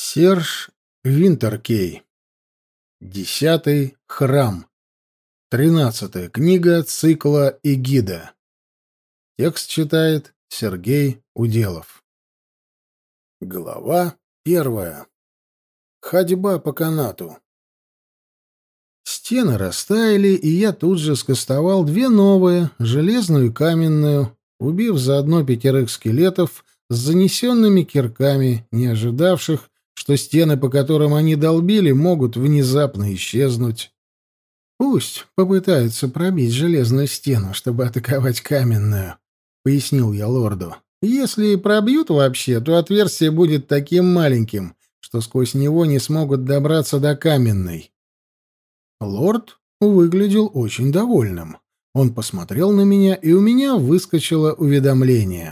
Серж Винтеркей. 10-й храм. 13-я книга цикла «Эгида». Текст читает Сергей Уделов. Глава 1. Ходьба по канату. Стены растаяли, и я тут же скостовал две новые, железную и каменную, убив заодно 5 скелетов с занесенными кирками, не ожидавших, что стены, по которым они долбили, могут внезапно исчезнуть. «Пусть попытаются пробить железную стену, чтобы атаковать каменную», — пояснил я лорду. «Если и пробьют вообще, то отверстие будет таким маленьким, что сквозь него не смогут добраться до каменной». Лорд выглядел очень довольным. Он посмотрел на меня, и у меня выскочило уведомление.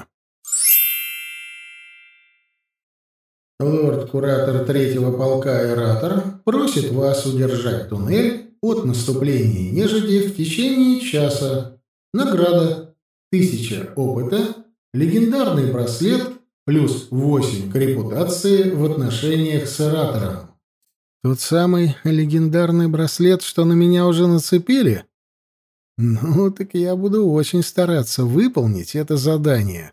Лорд-куратор 3-го полка Эратор просит вас удержать туннель от наступления нежити в течение часа. Награда: 1000 опыта, легендарный браслет, плюс 8 к репутации в отношениях с Эратором. Тот самый легендарный браслет, что на меня уже нацепили? Ну, так я буду очень стараться выполнить это задание.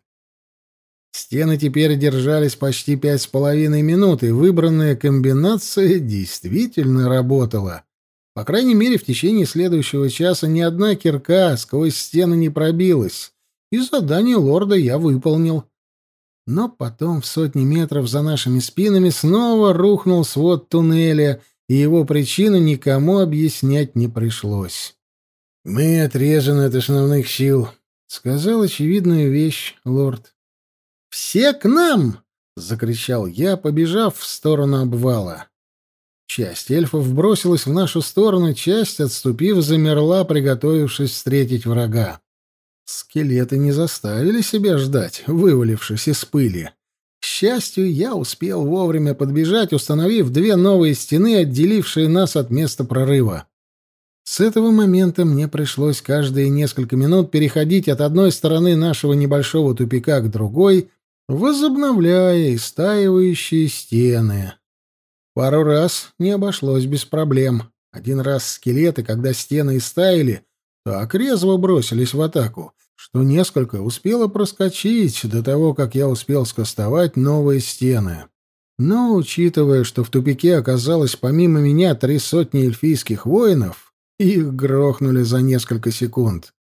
Стены теперь держались почти 5,5 минут, и выбранная комбинация действительно работала. По крайней мере, в течение следующего часа ни одна кирка сквозь стены не пробилась, и задание лорда я выполнил. Но потом, в сотни метров за нашими спинами, снова рухнул свод туннеля, и его причину никому объяснять не пришлось. «Мы отрезаны от основных сил», — сказал очевидную вещь лорд. «Все к нам!» — закричал я, побежав в сторону обвала. Часть эльфов бросилась в нашу сторону, часть, отступив, замерла, приготовившись встретить врага. Скелеты не заставили себя ждать, вывалившись из пыли. К счастью, я успел вовремя подбежать, установив 2 новые стены, отделившие нас от места прорыва. С этого момента мне пришлось каждые несколько минут переходить от одной стороны нашего небольшого тупика к другой, возобновляя истаивающие стены. Пару раз не обошлось без проблем. Один раз скелеты, когда стены истаяли, так резво бросились в атаку, что несколько успело проскочить до того, как я успел скостовать новые стены. Но, учитывая, что в тупике оказалось помимо меня 300 эльфийских воинов, их грохнули за несколько секунд.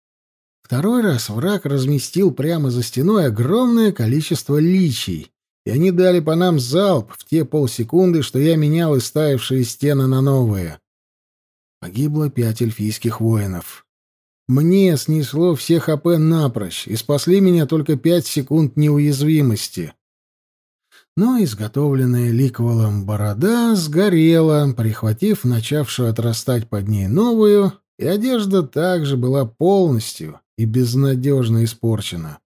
Второй раз враг разместил прямо за стеной огромное количество личий, и они дали по нам залп в те полсекунды, что я менял истаявшие стены на новые. Погибло 5 эльфийских воинов. Мне снесло все ХП напрочь, и спасли меня только 5 секунд неуязвимости. Но изготовленная ликвелом борода сгорела, прихватив начавшую отрастать под ней новую, и одежда также была полностью и безнадежно испорчена.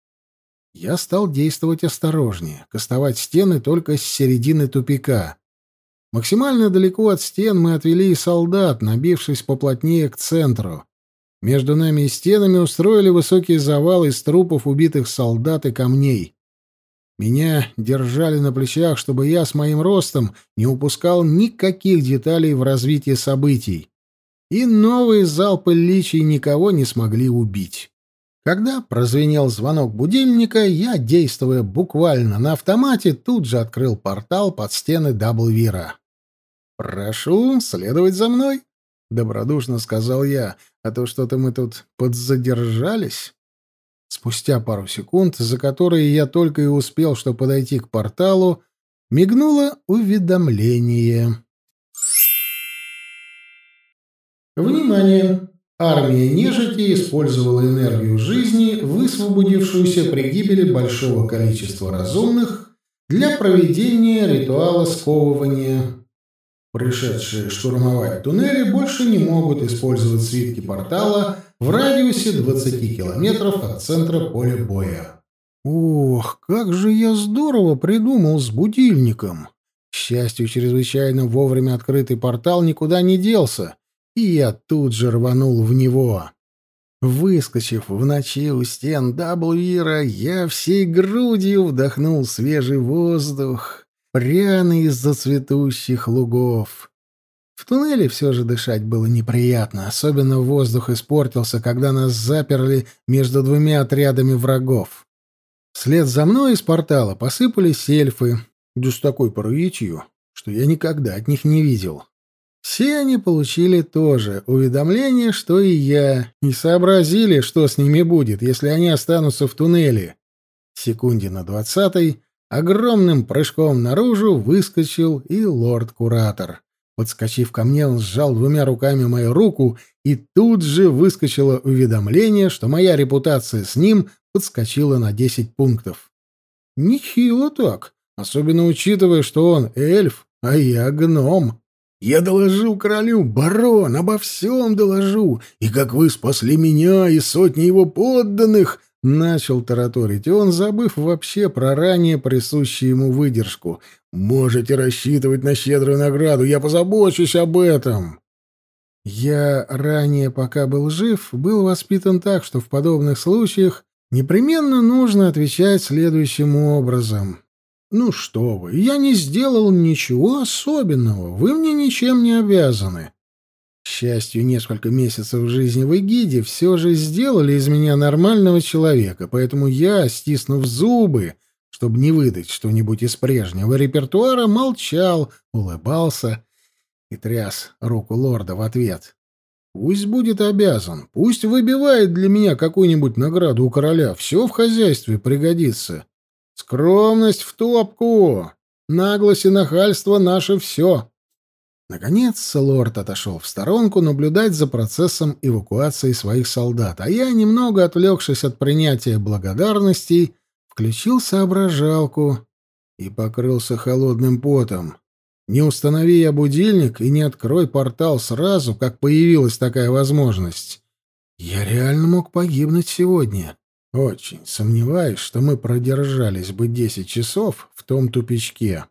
Я стал действовать осторожнее, кастовать стены только с середины тупика. Максимально далеко от стен мы отвели и солдат, набившись поплотнее к центру. Между нами и стенами устроили высокий завал из трупов убитых солдат и камней. Меня держали на плечах, чтобы я с моим ростом не упускал никаких деталей в развитии событий. И новые залпы личий никого не смогли убить. Когда прозвенел звонок будильника, я, действуя буквально на автомате, тут же открыл портал под стены Даблвира. «Прошу следовать за мной», — добродушно сказал я, — «а то что-то мы тут подзадержались». Спустя пару секунд, за которые я только и успел, что подойти к порталу, мигнуло уведомление. «Внимание! Армия нежити использовала энергию жизни, высвободившуюся при гибели большого количества разумных, для проведения ритуала сковывания. Пришедшие штурмовать туннели больше не могут использовать свитки портала в радиусе 20 километров от центра поля боя». Ох, как же я здорово придумал с будильником! К счастью, чрезвычайно вовремя открытый портал никуда не делся, и я тут же рванул в него. Выскочив в ночи у стен Даблвира, я всей грудью вдохнул свежий воздух. пряный из-за цветущих лугов. В туннеле все же дышать было неприятно, особенно воздух испортился, когда нас заперли между двумя отрядами врагов. Вслед за мной из портала посыпались эльфы, да с такой прытью, что я никогда от них не видел. Все они получили тоже уведомление, что и я, и сообразили, что с ними будет, если они останутся в туннеле. Секунде на 20-й огромным прыжком наружу выскочил и лорд-куратор. Подскочив ко мне, он сжал двумя руками мою руку, и тут же выскочило уведомление, что моя репутация с ним подскочила на 10 пунктов. Нехило так, особенно учитывая, что он эльф, а я гном. Я доложил королю, барон, обо всем доложу, и как вы спасли меня и сотни его подданных, начал тараторить он, забыв вообще про ранее присущую ему выдержку. Можете рассчитывать на щедрую награду, я позабочусь об этом. Я ранее, пока был жив, был воспитан так, что в подобных случаях непременно нужно отвечать следующим образом. «Ну что вы, я не сделал ничего особенного, вы мне ничем не обязаны». К счастью, несколько месяцев жизни в Эгиде все же сделали из меня нормального человека, поэтому я, стиснув зубы, чтобы не выдать что-нибудь из прежнего репертуара, молчал, улыбался и тряс руку лорда в ответ. «Пусть будет обязан, пусть выбивает для меня какую-нибудь награду у короля, все в хозяйстве пригодится». Скромность в топку, наглость и нахальство — наше все. Наконец лорд отошел в сторонку наблюдать за процессом эвакуации своих солдат, а я, немного отвлекшись от принятия благодарностей, включил соображалку и покрылся холодным потом. Не установи я будильник и не открой портал сразу, как появилась такая возможность, я реально мог погибнуть сегодня. Очень сомневаюсь, что мы продержались бы 10 часов в том тупичке.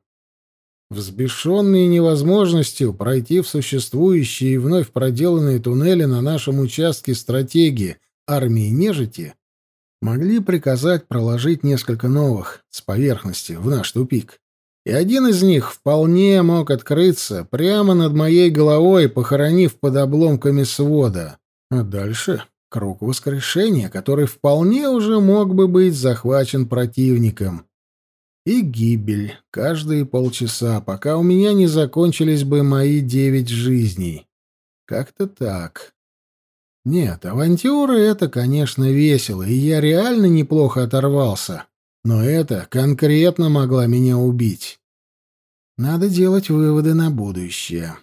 Взбешенные невозможностью пройти в существующие и вновь проделанные туннели на нашем участке стратегии армии нежити могли приказать проложить несколько новых с поверхности в наш тупик. И один из них вполне мог открыться прямо над моей головой, похоронив под обломками свода. А дальше круг воскрешения, который вполне уже мог бы быть захвачен противником. И гибель каждые полчаса, пока у меня не закончились бы мои 9 жизней. Как-то так. Нет, авантюры — это, конечно, весело, и я реально неплохо оторвался. Но это конкретно могла меня убить. Надо делать выводы на будущее.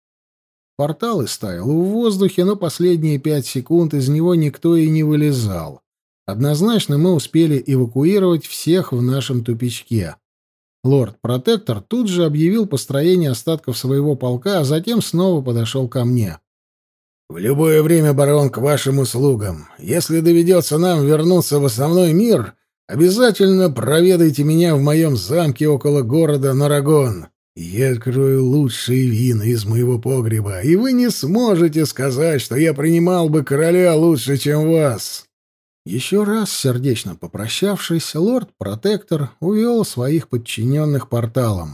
Портал истаял в воздухе, но последние 5 секунд из него никто и не вылезал. Однозначно мы успели эвакуировать всех в нашем тупичке. Лорд-протектор тут же объявил построение остатков своего полка, а затем снова подошел ко мне. «В любое время, барон, к вашим услугам. Если доведется нам вернуться в основной мир, обязательно проведайте меня в моем замке около города Нарагон. Я открою лучшие вина из моего погреба, и вы не сможете сказать, что я принимал бы короля лучше, чем вас». Еще раз сердечно попрощавшись, лорд-протектор увел своих подчиненных порталом.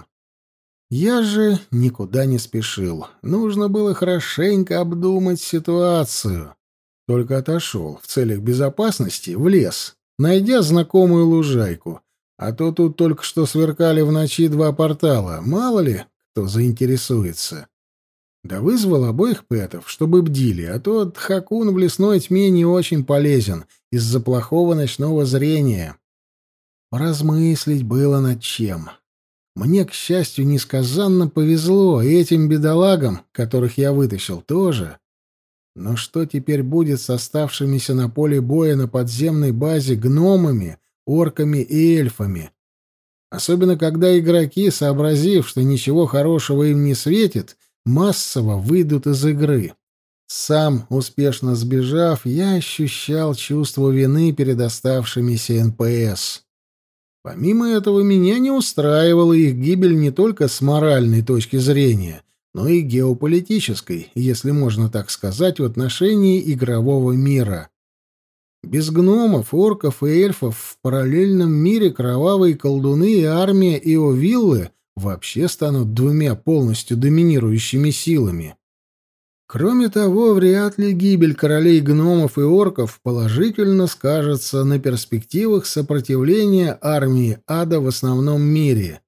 Я же никуда не спешил. Нужно было хорошенько обдумать ситуацию. Только отошел в целях безопасности в лес, найдя знакомую лужайку. А то тут только что сверкали в ночи 2 портала. Мало ли, кто заинтересуется. Да вызвал обоих пэтов, чтобы бдили, а то Дхакун в лесной тьме не очень полезен из-за плохого ночного зрения. Поразмыслить было над чем. Мне, к счастью, несказанно повезло, и этим бедолагам, которых я вытащил, тоже. Но что теперь будет с оставшимися на поле боя на подземной базе гномами, орками и эльфами? Особенно когда игроки, сообразив, что ничего хорошего им не светит, массово выйдут из игры. Сам, успешно сбежав, я ощущал чувство вины перед оставшимися НПС. Помимо этого, меня не устраивала их гибель не только с моральной точки зрения, но и геополитической, если можно так сказать, в отношении игрового мира. Без гномов, орков и эльфов в параллельном мире кровавые колдуны и армия Иовиллы вообще станут двумя полностью доминирующими силами. Кроме того, вряд ли гибель королей гномов и орков положительно скажется на перспективах сопротивления армии ада в основном мире.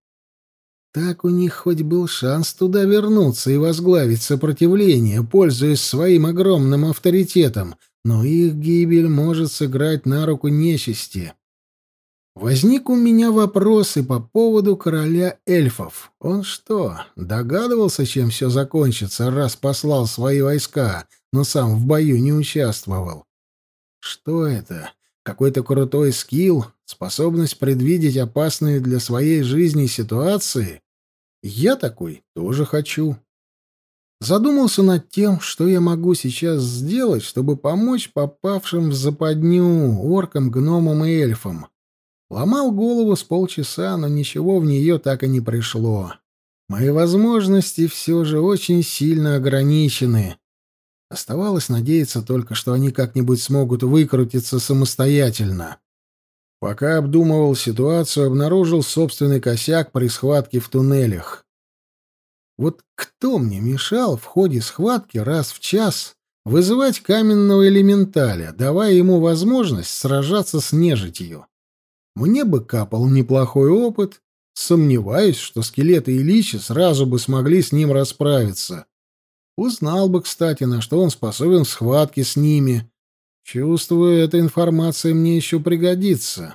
Так у них хоть был шанс туда вернуться и возглавить сопротивление, пользуясь своим огромным авторитетом, но их гибель может сыграть на руку нечисти. Возник у меня вопрос и по поводу короля эльфов. Он что, догадывался, чем все закончится, раз послал свои войска, но сам в бою не участвовал? Что это? Какой-то крутой скилл? Способность предвидеть опасные для своей жизни ситуации? Я такой тоже хочу. Задумался над тем, что я могу сейчас сделать, чтобы помочь попавшим в западню оркам, гномам и эльфам. Ломал голову с полчаса, но ничего в нее так и не пришло. Мои возможности все же очень сильно ограничены. Оставалось надеяться только, что они как-нибудь смогут выкрутиться самостоятельно. Пока обдумывал ситуацию, обнаружил собственный косяк при схватке в туннелях. Вот кто мне мешал в ходе схватки раз в час вызывать каменного элементаля, давая ему возможность сражаться с нежитью? Мне бы капал неплохой опыт. Сомневаюсь, что скелеты и личи сразу бы смогли с ним расправиться. Узнал бы, кстати, на что он способен в схватке с ними. Чувствую, эта информация мне еще пригодится.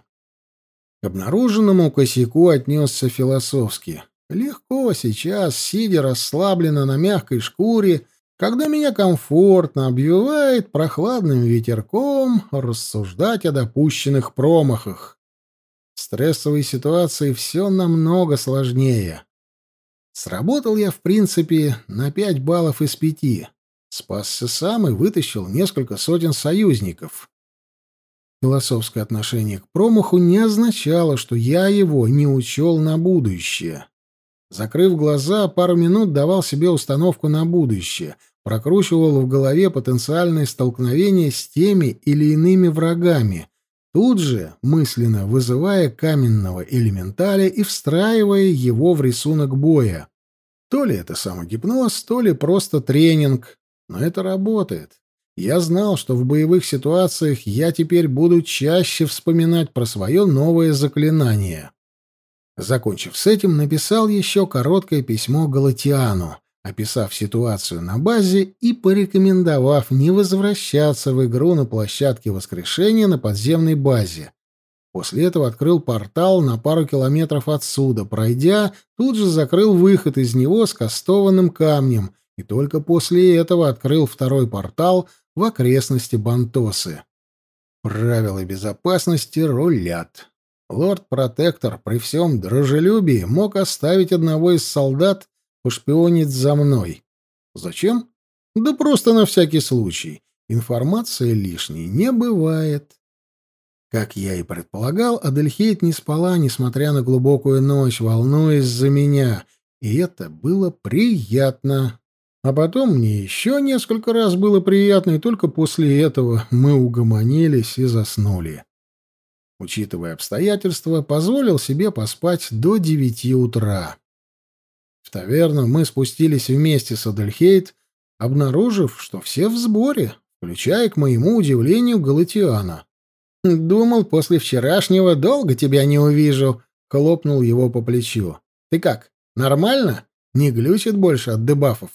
К обнаруженному косяку отнесся философски. Легко сейчас, сидя расслабленно на мягкой шкуре, когда меня комфортно обвивает прохладным ветерком, рассуждать о допущенных промахах. В стрессовой ситуации все намного сложнее. Сработал я, в принципе, на 5 баллов из 5. Спасся сам и вытащил несколько сотен союзников. Философское отношение к промаху не означало, что я его не учел на будущее. Закрыв глаза, пару минут давал себе установку на будущее, прокручивал в голове потенциальные столкновения с теми или иными врагами, тут же мысленно вызывая каменного элементаля и встраивая его в рисунок боя. То ли это самогипноз, то ли просто тренинг, но это работает. Я знал, что в боевых ситуациях я теперь буду чаще вспоминать про свое новое заклинание. Закончив с этим, написал еще короткое письмо Галатиану, описав ситуацию на базе и порекомендовав не возвращаться в игру на площадке воскрешения на подземной базе. После этого открыл портал на пару километров отсюда, пройдя, тут же закрыл выход из него с кастованным камнем, и только после этого открыл второй портал в окрестности Бантосы. Правила безопасности рулят. Лорд-протектор при всем дружелюбии мог оставить одного из солдат пошпионить за мной. Зачем? Да просто на всякий случай. Информация лишней не бывает. Как я и предполагал, Адельхейт не спала, несмотря на глубокую ночь, волнуясь за меня, и это было приятно. А потом мне еще несколько раз было приятно, и только после этого мы угомонились и заснули. Учитывая обстоятельства, позволил себе поспать до 9 утра. В таверну мы спустились вместе с Адельхейт, обнаружив, что все в сборе, включая, к моему удивлению, Галатиана. «Думал, после вчерашнего долго тебя не увижу», — хлопнул его по плечу. «Ты как, нормально? Не глючит больше от дебафов?»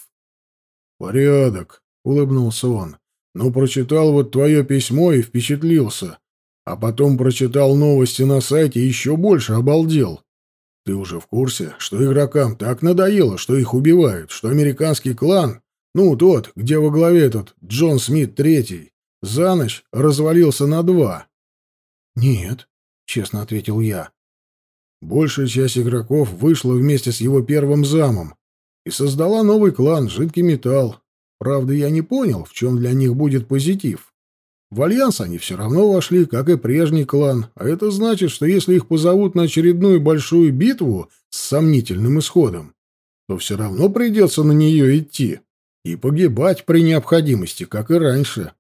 «Порядок», — улыбнулся он. «Ну, прочитал вот твое письмо и впечатлился. А потом прочитал новости на сайте и еще больше обалдел. Ты уже в курсе, что игрокам так надоело, что их убивают, что американский клан, ну, тот, где во главе этот Джон Смит Третий, за ночь развалился на 2?» «Нет», — честно ответил я. «Большая часть игроков вышла вместе с его первым замом и создала новый клан «Жидкий металл». Правда, я не понял, в чем для них будет позитив. В альянс они все равно вошли, как и прежний клан, а это значит, что если их позовут на очередную большую битву с сомнительным исходом, то все равно придется на нее идти и погибать при необходимости, как и раньше.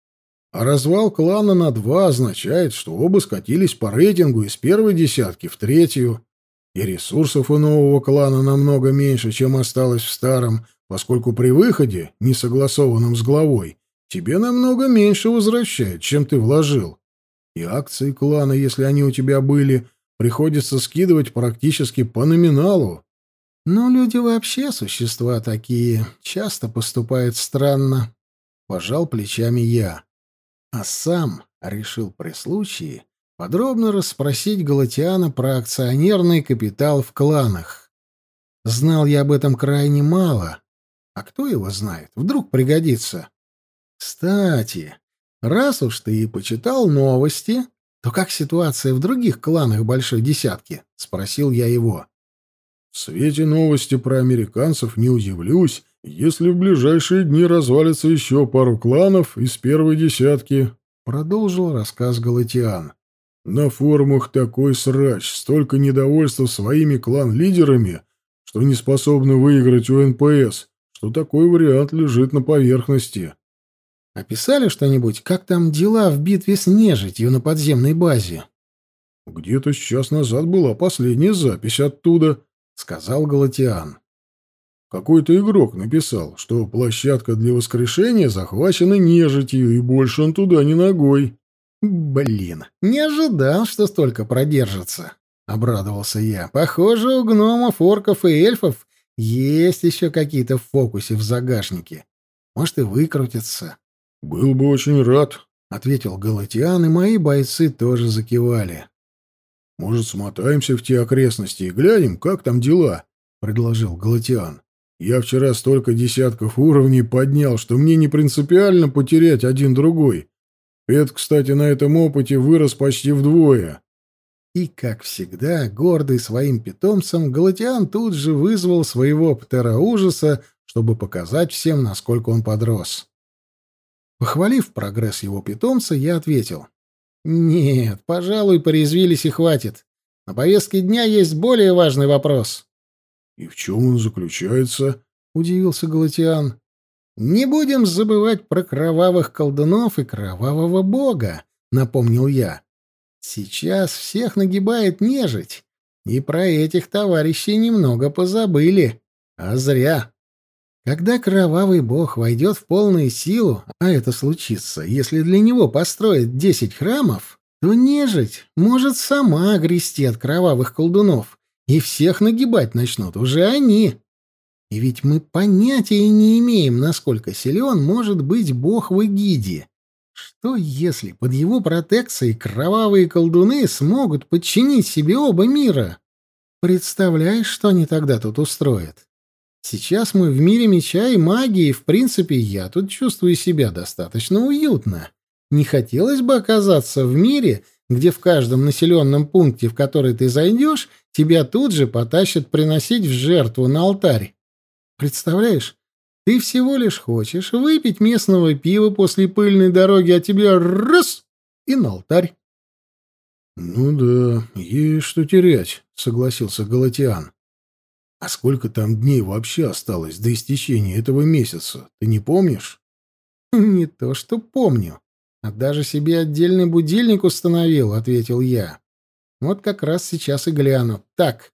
А развал клана на 2 означает, что оба скатились по рейтингу из первой десятки в третью. И ресурсов у нового клана намного меньше, чем осталось в старом, поскольку при выходе, не согласованном с главой, тебе намного меньше возвращают, чем ты вложил. И акции клана, если они у тебя были, приходится скидывать практически по номиналу. Но люди вообще существа такие, часто поступают странно. Пожал плечами я. А сам решил при случае подробно расспросить Галатиана про акционерный капитал в кланах. Знал я об этом крайне мало. А кто его знает? Вдруг пригодится. Кстати, раз уж ты и почитал новости, то как ситуация в других кланах Большой Десятки? Спросил я его. В свете новости про американцев не удивлюсь, если в ближайшие дни развалится еще пару кланов из первой десятки, — продолжил рассказ Галатиан. На форумах такой срач, столько недовольства своими клан-лидерами, что не способны выиграть у НПС, что такой вариант лежит на поверхности. Описали что-нибудь, как там дела в битве с нежитью на подземной базе? Где-то час назад была последняя запись оттуда, — сказал Галатиан. Какой-то игрок написал, что площадка для воскрешения захвачена нежитью, и больше он туда ни ногой. Блин, не ожидал, что столько продержится, — обрадовался я. Похоже, у гномов, орков и эльфов есть еще какие-то фокусы в загашнике. Может, и выкрутятся. — Был бы очень рад, — ответил Галатиан, и мои бойцы тоже закивали. — Может, смотаемся в те окрестности и глянем, как там дела? — предложил Галатиан. — Я вчера столько десятков уровней поднял, что мне не принципиально потерять один другой. Пет, кстати, на этом опыте вырос почти вдвое. И, как всегда, гордый своим питомцем, Галатиан тут же вызвал своего птера ужаса, чтобы показать всем, насколько он подрос. Похвалив прогресс его питомца, я ответил: «Нет, пожалуй, порезвились и хватит. На повестке дня есть более важный вопрос». «И в чем он заключается?» — удивился Галатиан. «Не будем забывать про кровавых колдунов и кровавого бога», — напомнил я. «Сейчас всех нагибает нежить, и про этих товарищей немного позабыли. А зря. Когда кровавый бог войдет в полную силу, а это случится, если для него построят 10 храмов, то нежить может сама грести от кровавых колдунов, и всех нагибать начнут уже они. И ведь мы понятия не имеем, насколько силен может быть бог в Эгиде. Что если под его протекцией кровавые колдуны смогут подчинить себе оба мира? Представляешь, что они тогда тут устроят? Сейчас мы в мире меча и магии, и, в принципе, я тут чувствую себя достаточно уютно. Не хотелось бы оказаться в мире, где в каждом населенном пункте, в который ты зайдешь, тебя тут же потащат приносить в жертву на алтарь. Представляешь, ты всего лишь хочешь выпить местного пива после пыльной дороги, а тебе раз — и на алтарь. — Ну да, есть что терять, — согласился Галатиан. — А сколько там дней вообще осталось до истечения этого месяца, ты не помнишь? — Не то что помню, а даже себе отдельный будильник установил, — ответил я. Вот как раз сейчас и гляну. Так,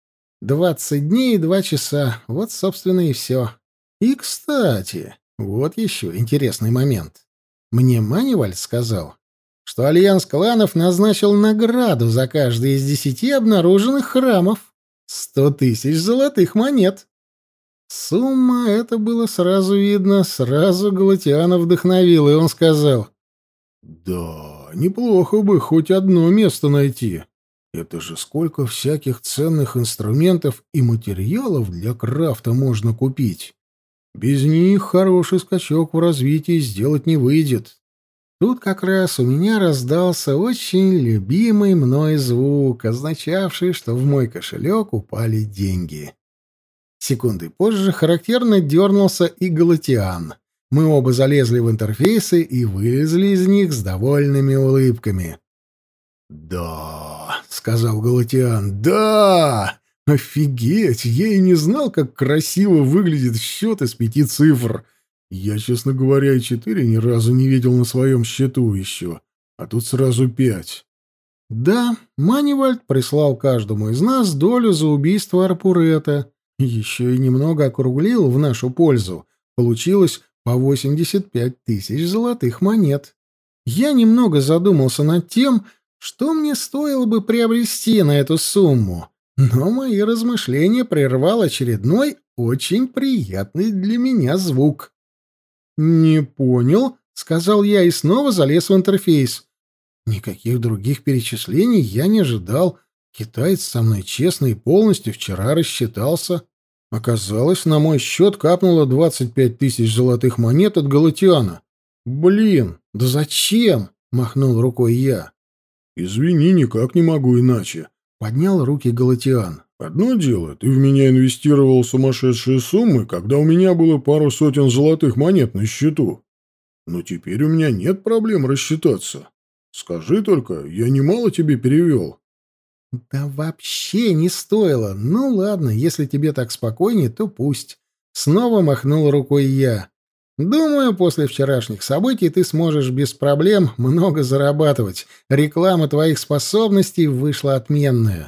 20 дней и 2 часа. Вот, собственно, и все. И, кстати, вот еще интересный момент. Мне Маниваль сказал, что Альянс кланов назначил награду за каждый из 10 обнаруженных храмов. 100 тысяч золотых монет. Сумма это было сразу видно, сразу Галатиана вдохновила, и он сказал: «Да, неплохо бы хоть одно место найти. Это же сколько всяких ценных инструментов и материалов для крафта можно купить. Без них хороший скачок в развитии сделать не выйдет». Тут как раз у меня раздался очень любимый мной звук, означавший, что в мой кошелек упали деньги. Секунды позже характерно дернулся и Галатиан. Мы оба залезли в интерфейсы и вылезли из них с довольными улыбками. «Да», — сказал Галатиан, — «да! Офигеть! Я и не знал, как красиво выглядит счет из 5 цифр. Я, честно говоря, и 4 ни разу не видел на своем счету еще, а тут сразу 5. Да, Манивальд прислал каждому из нас долю за убийство Арпурета. Еще и немного округлил в нашу пользу. Получилось по 85 тысяч золотых монет. Я немного задумался над тем, что мне стоило бы приобрести на эту сумму, но мои размышления прервал очередной, очень приятный для меня звук. «Не понял», — сказал я и снова залез в интерфейс. Никаких других перечислений я не ожидал. Китаец со мной честно и полностью вчера рассчитался. Оказалось, на мой счет капнуло 25 тысяч золотых монет от Галатиана. «Блин, да зачем?» — махнул рукой я. «Извини, никак не могу иначе», — поднял руки Галатиан. «Одно дело, ты в меня инвестировал сумасшедшие суммы, когда у меня было пару сотен золотых монет на счету. Но теперь у меня нет проблем рассчитаться. Скажи только, я немало тебе перевел». «Да вообще не стоило. Ну ладно, если тебе так спокойнее, то пусть». Снова махнул рукой я. «Думаю, после вчерашних событий ты сможешь без проблем много зарабатывать. Реклама твоих способностей вышла отменная».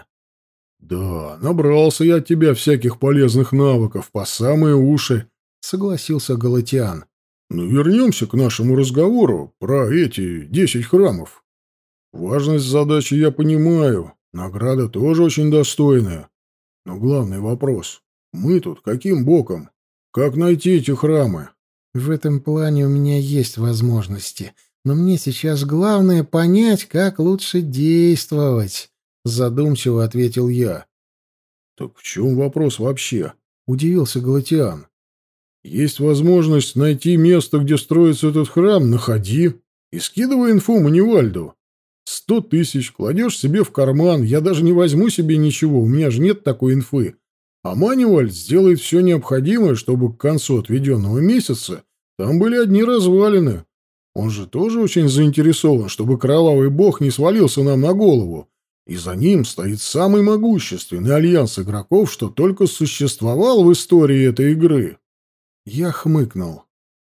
«Да, набрался я от тебя всяких полезных навыков по самые уши», — согласился Галатиан. «Ну, вернемся к нашему разговору про эти 10 храмов. Важность задачи я понимаю, награда тоже очень достойная. Но главный вопрос — мы тут каким боком? Как найти эти храмы?» «В этом плане у меня есть возможности, но мне сейчас главное понять, как лучше действовать», — задумчиво ответил я. «Так в чем вопрос вообще?» — удивился Галатиан. «Есть возможность найти место, где строится этот храм, находи и скидывай инфу Манивальду. 100 тысяч кладешь себе в карман, я даже не возьму себе ничего, у меня же нет такой инфы. А Манивальд сделает все необходимое, чтобы к концу отведенного месяца там были одни развалины. Он же тоже очень заинтересован, чтобы кровавый бог не свалился нам на голову. И за ним стоит самый могущественный альянс игроков, что только существовал в истории этой игры». Я хмыкнул.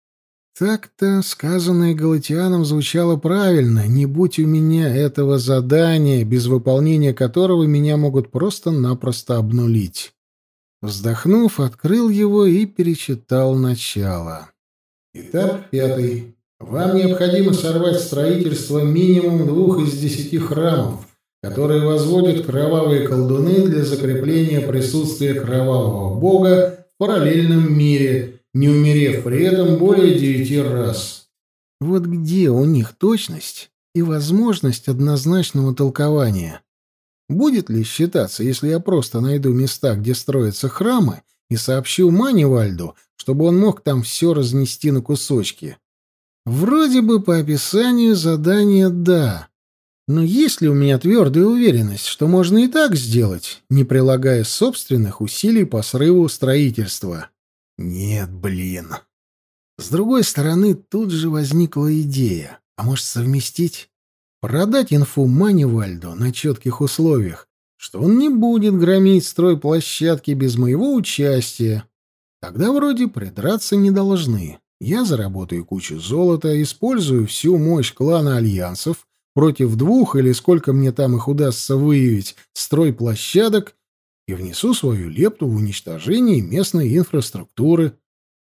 Так-то сказанное Галатианом звучало правильно. Не будь у меня этого задания, без выполнения которого меня могут просто-напросто обнулить. Вздохнув, открыл его и перечитал начало. Этап 5. Вам необходимо сорвать строительство минимум 2 из 10 храмов, которые возводят кровавые колдуны для закрепления присутствия кровавого бога в параллельном мире, не умерев при этом более 9 раз. Вот где у них точность и возможность однозначного толкования? Будет ли считаться, если я просто найду места, где строятся храмы, и сообщу Манивальду, чтобы он мог там все разнести на кусочки? Вроде бы по описанию задания «да». Но есть ли у меня твердая уверенность, что можно и так сделать, не прилагая собственных усилий по срыву строительства? Нет, блин. С другой стороны, тут же возникла идея. А может, совместить? Продать инфу Манивальду на четких условиях, что он не будет громить стройплощадки без моего участия. Тогда вроде придраться не должны. Я заработаю кучу золота, использую всю мощь клана альянсов против 2 или сколько мне там их удастся выявить стройплощадок и внесу свою лепту в уничтожение местной инфраструктуры.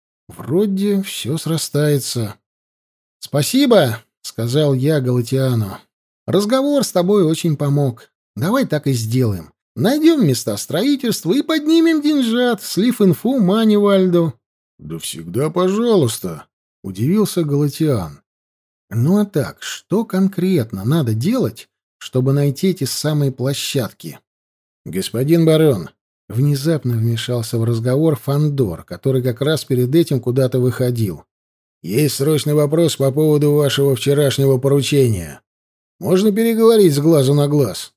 Вроде все срастается. «Спасибо», — сказал я Галатиану. «Разговор с тобой очень помог. Давай так и сделаем. Найдем места строительства и поднимем деньжат, слив инфу Манивальду». «Да всегда пожалуйста», — удивился Галатиан. «Ну а так, что конкретно надо делать, чтобы найти эти самые площадки?» «Господин барон», — внезапно вмешался в разговор Фандор, который как раз перед этим куда-то выходил. «Есть срочный вопрос по поводу вашего вчерашнего поручения. Можно переговорить с глазу на глаз?»